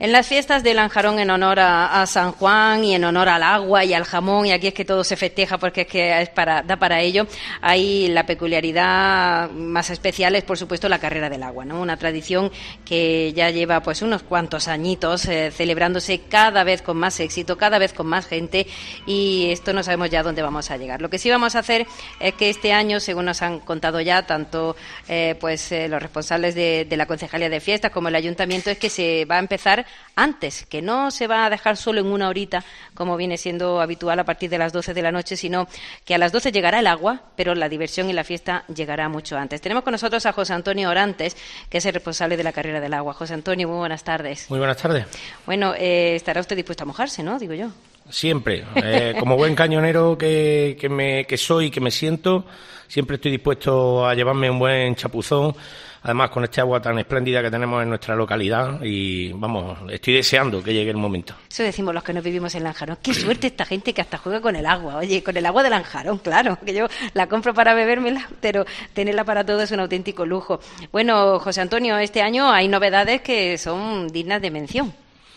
En las fiestas de Lanjarón, en honor a San Juan y en honor al agua y al jamón, y aquí es que todo se festeja porque es que da para ello, hay la peculiaridad más especial es, por supuesto, la carrera del agua, ¿no? Una tradición que ya lleva pues unos cuantos añitos celebrándose cada vez con más éxito, cada vez con más gente, y esto no sabemos ya dónde vamos a llegar. Lo que sí vamos a hacer es que este año, según nos han contado ya tanto los responsables de la Concejalía de Fiestas como el Ayuntamiento, es que se va a empezar antes, que no se va a dejar solo en una horita, como viene siendo habitual a partir de las 12 de la noche, sino que a las 12 llegará el agua, pero la diversión y la fiesta llegará mucho antes. Tenemos con nosotros a José Antonio Orantes, que es el responsable de la carrera del agua. José Antonio, muy buenas tardes. Muy buenas tardes. Bueno, estará usted dispuesto a mojarse, ¿no? Digo yo. Siempre. Como buen cañonero que soy y que me siento, siempre estoy dispuesto a llevarme un buen chapuzón. Además, con este agua tan espléndida que tenemos en nuestra localidad, y vamos, estoy deseando que llegue el momento. Eso decimos los que nos vivimos en Lanjarón. Qué suerte esta gente que hasta juega con el agua. Oye, con el agua de Lanjarón, claro, que yo la compro para bebérmela, pero tenerla para todo es un auténtico lujo. Bueno, José Antonio, este año hay novedades que son dignas de mención.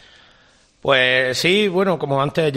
Pues sí, bueno, como antes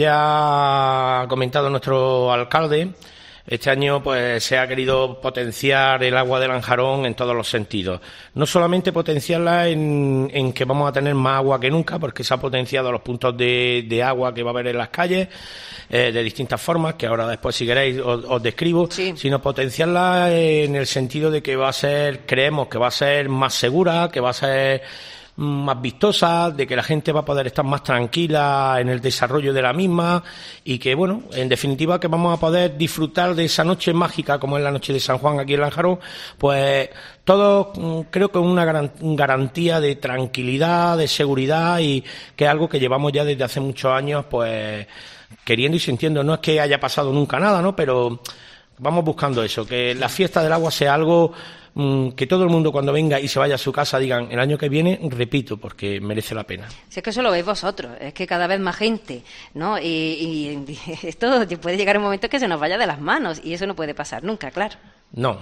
ya ha comentado nuestro alcalde, este año pues se ha querido potenciar el agua de Lanjarón en todos los sentidos. No solamente potenciarla en que vamos a tener más agua que nunca, porque se ha potenciado los puntos de agua que va a haber en las calles de distintas formas, que ahora después, si queréis, os describo, sí. Sino potenciarla en el sentido de que creemos que va a ser más segura, que va a ser más vistosa, de que la gente va a poder estar más tranquila en el desarrollo de la misma, y que, bueno, en definitiva, que vamos a poder disfrutar de esa noche mágica como es la noche de San Juan aquí en Lanjarón, pues todo creo que es una garantía de tranquilidad, de seguridad, y que es algo que llevamos ya desde hace muchos años pues queriendo y sintiendo. No es que haya pasado nunca nada, ¿no? Pero vamos buscando eso, que la fiesta del agua sea algo que todo el mundo cuando venga y se vaya a su casa digan el año que viene, repito, porque merece la pena. Si es que eso lo veis vosotros, es que cada vez más gente, ¿no? Y esto puede llegar un momento que se nos vaya de las manos, y eso no puede pasar nunca, claro. No.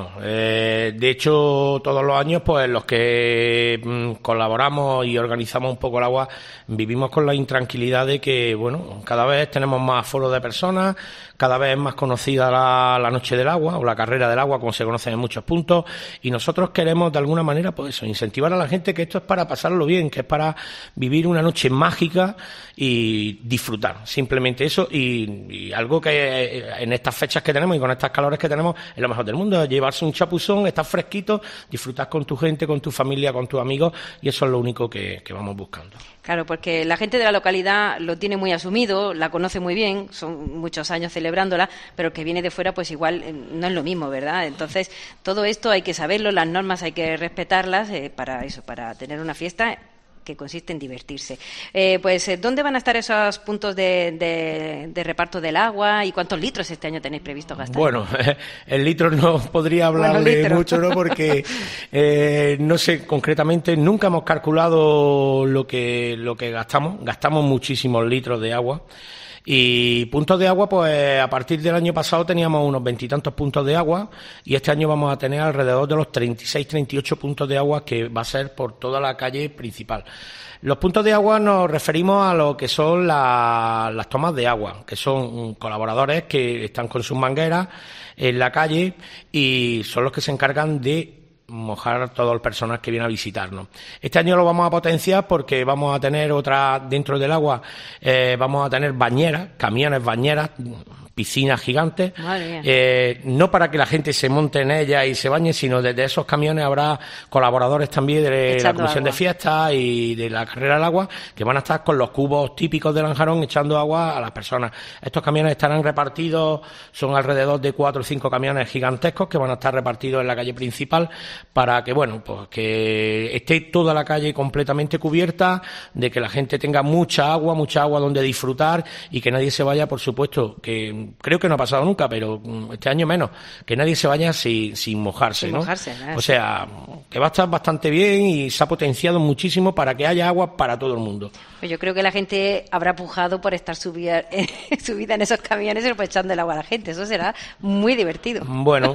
De hecho, todos los años, pues los que colaboramos y organizamos un poco el agua, vivimos con la intranquilidad de que, bueno, cada vez tenemos más aforo de personas, cada vez es más conocida la noche del agua o la carrera del agua, como se conoce en muchos puntos, y nosotros queremos de alguna manera, pues eso, incentivar a la gente que esto es para pasarlo bien, que es para vivir una noche mágica y disfrutar, simplemente eso, y algo que en estas fechas que tenemos y con estas calores que tenemos es lo mejor del mundo, llevarse un chapuzón, estar fresquito, disfrutar con tu gente, con tu familia, con tus amigos, y eso es lo único que vamos buscando. Claro, porque la gente de la localidad lo tiene muy asumido, la conoce muy bien, son muchos años celebrándola, pero el que viene de fuera pues igual no es lo mismo, ¿verdad? Entonces, todo esto hay que saberlo, las normas hay que respetarlas para tener una fiesta que consiste en divertirse. ¿Dónde van a estar esos puntos de reparto del agua y cuántos litros este año tenéis previsto gastar? Bueno, el litro no podría hablarle mucho, ¿no? Porque no sé concretamente, nunca hemos calculado lo que gastamos muchísimos litros de agua. Y puntos de agua, pues a partir del año pasado teníamos unos 20 y tantos puntos de agua, y este año vamos a tener alrededor de los 36, 38 puntos de agua, que va a ser por toda la calle principal. Los puntos de agua nos referimos a lo que son las tomas de agua, que son colaboradores que están con sus mangueras en la calle y son los que se encargan de mojar a todas las personas que vienen a visitarnos. Este año lo vamos a potenciar porque vamos a tener dentro del agua, vamos a tener bañeras, camiones bañeras, piscinas gigantes, no para que la gente se monte en ellas y se bañe, sino desde esos camiones habrá colaboradores también de la Comisión de Fiestas y de la Carrera del Agua, que van a estar con los cubos típicos de Lanjarón echando agua a las personas. Estos camiones estarán repartidos, son alrededor de 4 o 5 camiones gigantescos que van a estar repartidos en la calle principal, para que, bueno, pues que esté toda la calle completamente cubierta, de que la gente tenga mucha agua donde disfrutar, y que nadie se vaya, por supuesto, que creo que no ha pasado nunca, pero este año menos, que nadie se baña sin mojarse, sin ¿no? mojarse, o sea, que va a estar bastante bien y se ha potenciado muchísimo para que haya agua para todo el mundo. Pues yo creo que la gente habrá pujado por estar subida en esos camiones y echando el agua a la gente. Eso será muy divertido. Bueno,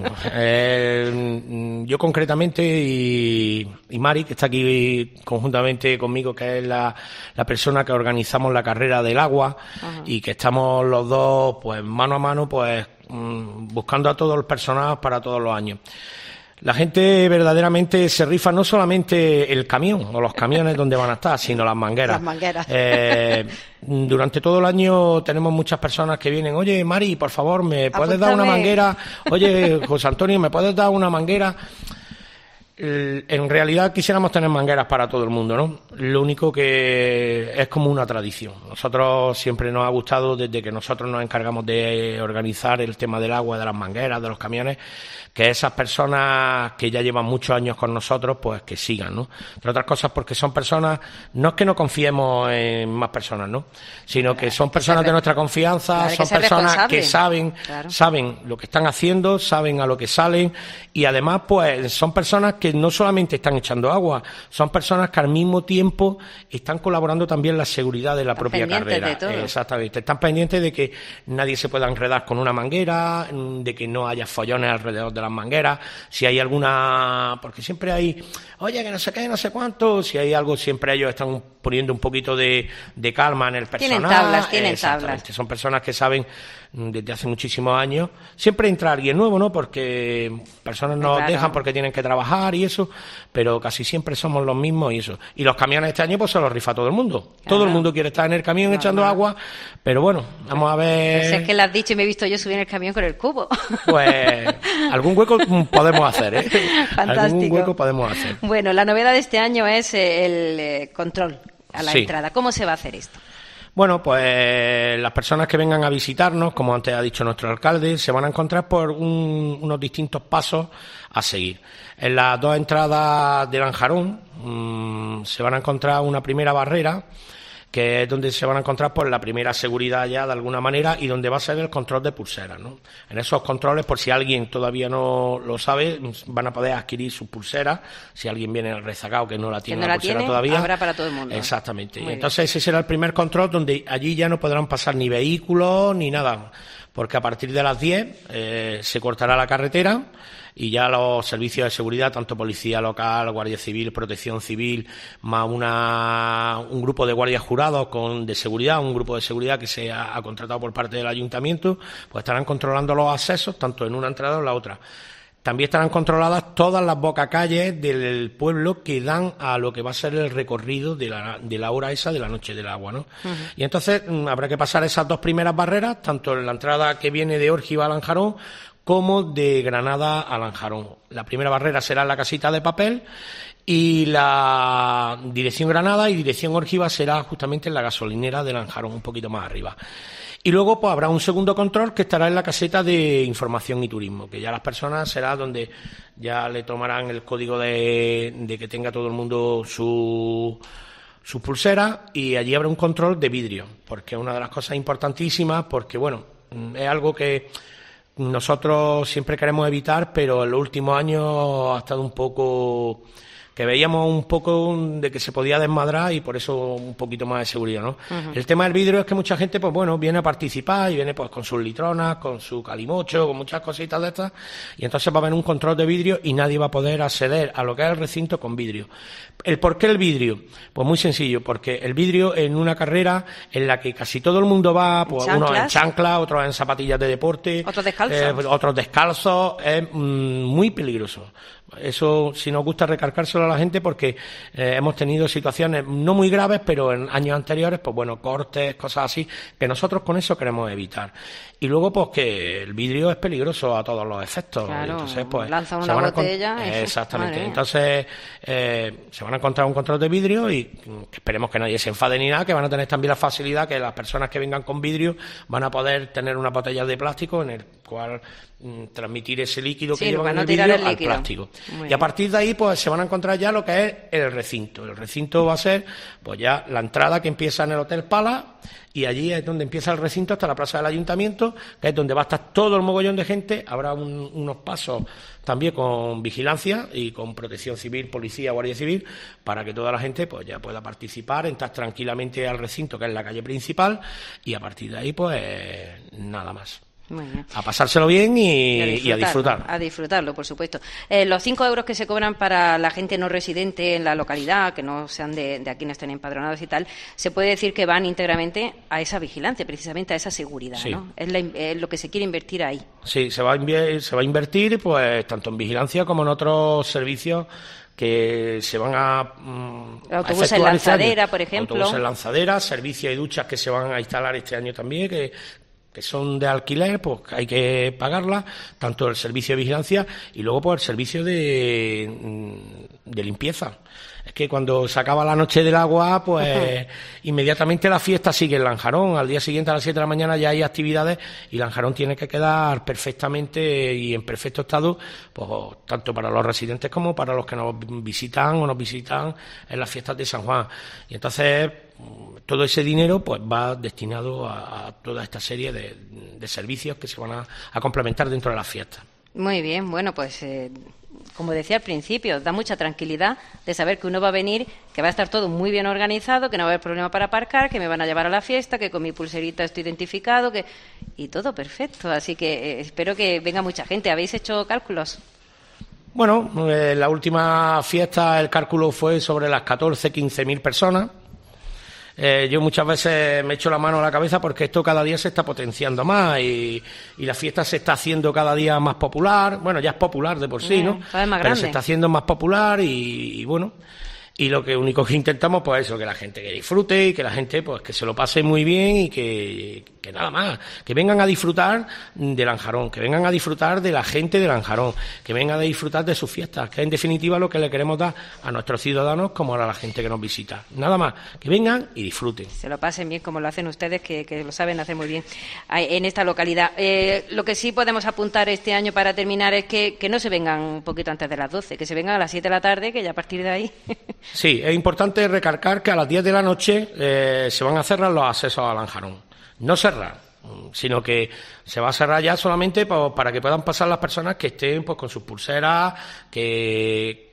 yo concretamente y Mari, que está aquí conjuntamente conmigo, que es la persona que organizamos la carrera del agua, y que estamos los dos pues mano a mano pues buscando a todos los personajes para todos los años. La gente verdaderamente se rifa no solamente el camión o los camiones donde van a estar, sino las mangueras. Las mangueras. Durante todo el año tenemos muchas personas que vienen, oye, Mari, por favor, ¿me puedes dar una manguera? Oye, José Antonio, ¿me puedes dar una manguera? En realidad quisiéramos tener mangueras para todo el mundo, ¿no? Lo único que es como una tradición. Nosotros siempre nos ha gustado, desde que nosotros nos encargamos de organizar el tema del agua, de las mangueras, de los camiones, que esas personas que ya llevan muchos años con nosotros, pues que sigan, ¿no? Entre otras cosas porque son personas, no es que no confiemos en más personas, ¿no? Sino que son personas de nuestra confianza, son personas que saben lo que están haciendo, saben a lo que salen, y además pues son personas que no solamente están echando agua, son personas que al mismo tiempo están colaborando también en la seguridad de la propia carrera. Exactamente, están pendientes de que nadie se pueda enredar con una manguera, de que no haya follones alrededor de las mangueras, si hay alguna, porque siempre hay, oye, que no sé qué, no sé cuánto, si hay algo, siempre ellos están poniendo un poquito de calma en el personal. Tienen tablas. Son personas que saben desde hace muchísimos años. Siempre entra alguien nuevo, ¿no? Porque personas nos dejan porque tienen que trabajar y eso, pero casi siempre somos los mismos y eso. Y los camiones este año pues se los rifa todo el mundo. Claro. Todo el mundo quiere estar en el camión echando agua, pero bueno, vamos a ver. Pues es que lo has dicho y me he visto yo subir en el camión con el cubo. Pues algún hueco podemos hacer, ¿eh? Fantástico. Algún hueco podemos hacer. Bueno, la novedad de este año es el control a la entrada. ¿Cómo se va a hacer esto? Bueno, pues las personas que vengan a visitarnos, como antes ha dicho nuestro alcalde, se van a encontrar por unos distintos pasos a seguir. En las dos entradas de Lanjarón se van a encontrar una primera barrera, que es donde se van a encontrar pues la primera seguridad ya de alguna manera, y donde va a ser el control de pulseras, ¿no? En esos controles, por si alguien todavía no lo sabe, van a poder adquirir sus pulseras. Si alguien viene rezagado que no la tiene, la pulsera todavía, habrá para todo el mundo. Exactamente. Entonces ese será el primer control, donde allí ya no podrán pasar ni vehículos ni nada, porque a partir de las 10 se cortará la carretera y ya los servicios de seguridad, tanto policía local, guardia civil, protección civil, más un grupo de guardias jurados de seguridad, un grupo de seguridad que se ha contratado por parte del ayuntamiento, pues estarán controlando los accesos tanto en una entrada o en la otra. También estarán controladas todas las bocacalles del pueblo que dan a lo que va a ser el recorrido de la hora esa de la noche del agua, ¿no? Y entonces habrá que pasar esas dos primeras barreras, tanto en la entrada que viene de Órgiva a Lanjarón como de Granada a Lanjarón. La primera barrera será en la casita de papel, y la dirección Granada y dirección Órgiva será justamente en la gasolinera de Lanjarón, un poquito más arriba. Y luego pues habrá un segundo control que estará en la caseta de información y turismo, que ya las personas será donde ya le tomarán el código de que tenga todo el mundo sus pulseras, y allí habrá un control de vidrio, porque es una de las cosas importantísimas, porque bueno, es algo que nosotros siempre queremos evitar, pero en los últimos años ha estado un poco, que veíamos un poco de que se podía desmadrar, y por eso un poquito más de seguridad, ¿no? El tema del vidrio es que mucha gente, pues bueno, viene a participar y viene pues con sus litronas, con su calimocho, con muchas cositas de estas, y entonces va a haber un control de vidrio y nadie va a poder acceder a lo que es el recinto con vidrio. ¿El por qué el vidrio? Pues muy sencillo, porque el vidrio en una carrera en la que casi todo el mundo va, pues unos en chanclas, otros en zapatillas de deporte, otros descalzos, es muy peligroso. Eso sí nos gusta recalcárselo a la gente, porque hemos tenido situaciones no muy graves, pero en años anteriores, pues bueno, cortes, cosas así, que nosotros con eso queremos evitar. Y luego, pues que el vidrio es peligroso a todos los efectos. Claro, entonces, pues, lanza una botella. Exactamente. Entonces, se van a encontrar un control de vidrio, y esperemos que nadie se enfade ni nada, que van a tener también la facilidad que las personas que vengan con vidrio van a poder tener unas botellas de plástico en el cual transmitir ese líquido que llevan en el vidrio al plástico. Y a partir de ahí pues se van a encontrar ya lo que es el recinto. El recinto va a ser pues ya la entrada que empieza en el Hotel Palace, y allí es donde empieza el recinto hasta la plaza del Ayuntamiento, que es donde va a estar todo el mogollón de gente. Habrá unos pasos también con vigilancia y con protección civil, policía, guardia civil, para que toda la gente pues ya pueda participar, entrar tranquilamente al recinto, que es la calle principal, y a partir de ahí pues nada más. Muy bien. A pasárselo bien y a disfrutar. A disfrutarlo, por supuesto. Los 5 euros que se cobran para la gente no residente en la localidad, que no sean de aquí, no estén empadronados y tal, se puede decir que van íntegramente a esa vigilancia, precisamente a esa seguridad, sí. ¿no? Es lo que se quiere invertir ahí. Sí, se va a invertir pues tanto en vigilancia como en otros servicios que se van a autobuses en lanzadera, por ejemplo. Autobuses en lanzadera, servicios y duchas que se van a instalar este año también, que son de alquiler, pues hay que pagarlas, tanto el servicio de vigilancia y luego pues el servicio de limpieza. Es que cuando se acaba la noche del agua, pues inmediatamente la fiesta sigue en Lanjarón. Al día siguiente a las 7 de la mañana ya hay actividades y Lanjarón tiene que quedar perfectamente y en perfecto estado, pues tanto para los residentes como para los que nos visitan o nos visitan en las fiestas de San Juan. Y entonces todo ese dinero pues va destinado a toda esta serie de servicios que se van a complementar dentro de las fiestas. Muy bien, bueno, pues como decía al principio, da mucha tranquilidad de saber que uno va a venir, que va a estar todo muy bien organizado, que no va a haber problema para aparcar, que me van a llevar a la fiesta, que con mi pulserita estoy identificado, y todo perfecto. Así que espero que venga mucha gente. ¿Habéis hecho cálculos? Bueno, la última fiesta el cálculo fue sobre las 14-15.000 personas. Yo muchas veces me echo la mano a la cabeza porque esto cada día se está potenciando más y la fiesta se está haciendo cada día más popular. Bueno, ya es popular de por sí, ¿no? Cada vez más grande. Pero se está haciendo más popular y bueno, y lo único que intentamos pues eso, que la gente que disfrute y que la gente pues que se lo pase muy bien y que nada más, que vengan a disfrutar de Lanjarón, que vengan a disfrutar de la gente de Lanjarón, que vengan a disfrutar de sus fiestas, que es en definitiva lo que le queremos dar a nuestros ciudadanos como a la gente que nos visita. Nada más, que vengan y disfruten. Se lo pasen bien como lo hacen ustedes, que lo saben hacer muy bien en esta localidad. Lo que sí podemos apuntar este año para terminar es que no se vengan un poquito antes de las 12, que se vengan a las 7 de la tarde, que ya a partir de ahí... Sí, es importante recalcar que a las 10 de la noche se van a cerrar los accesos a Lanjarón. No cerrar, sino que se va a cerrar ya solamente para que puedan pasar las personas que estén pues con sus pulseras, que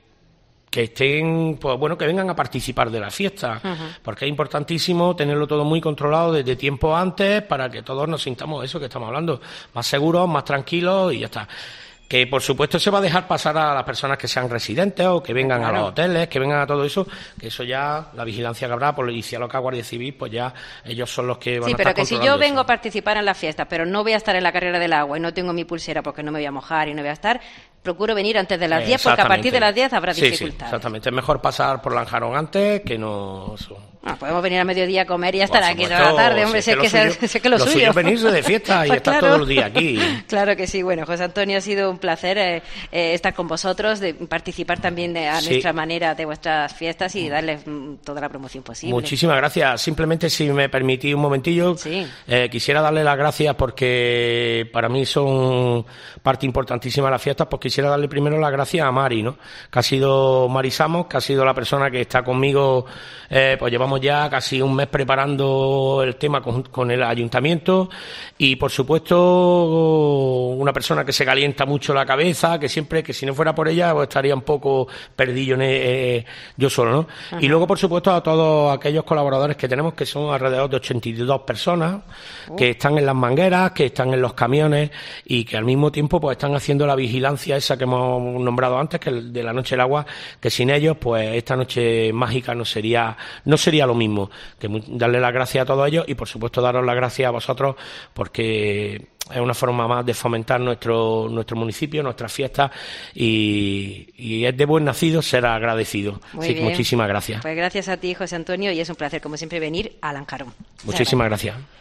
estén, pues bueno, que vengan a participar de la fiesta, porque es importantísimo tenerlo todo muy controlado desde tiempo antes para que todos nos sintamos eso que estamos hablando, más seguros, más tranquilos y ya está. Que por supuesto se va a dejar pasar a las personas que sean residentes o que vengan a los hoteles, que vengan a todo eso, que eso ya la vigilancia que habrá, policía local, guardia civil, pues ya ellos son los que van a estar controlando. Sí, pero que si yo vengo a participar en las fiestas, pero no voy a estar en la carrera del agua y no tengo mi pulsera porque no me voy a mojar y no voy a estar, procuro venir antes de las 10 porque a partir de las 10 habrá dificultades. Sí, exactamente. Es mejor pasar por Lanjarón antes que no... podemos venir a mediodía a comer y estar aquí toda la tarde, hombre, sé que lo suyo es venirse de fiesta y pues estar todos los días aquí. Claro que sí. Bueno, José Antonio, ha sido un placer estar con vosotros, de participar también a nuestra manera de vuestras fiestas y darles toda la promoción posible. Muchísimas gracias. Simplemente, si me permitís un momentillo, quisiera darle las gracias porque para mí son parte importantísima de las fiestas, pues quisiera darle primero las gracias a Mari, ¿no? Que ha sido Mari Samos, que ha sido la persona que está conmigo, pues llevamos ya casi un mes preparando el tema con el ayuntamiento y por supuesto una persona que se calienta mucho la cabeza, que siempre, que si no fuera por ella pues estaría un poco perdido yo solo, ¿no? Ajá. Y luego por supuesto a todos aquellos colaboradores que tenemos, que son alrededor de 82 personas que están en las mangueras, que están en los camiones y que al mismo tiempo pues están haciendo la vigilancia esa que hemos nombrado antes, que de la noche del agua, que sin ellos pues esta noche mágica no sería lo mismo. Que darle las gracias a todos ellos y por supuesto daros las gracias a vosotros porque es una forma más de fomentar nuestro municipio, nuestras fiestas y es de buen nacido ser agradecido. Así que muchísimas gracias. Pues gracias a ti, José Antonio, y es un placer como siempre venir a Lanjarón. Muchísimas gracias.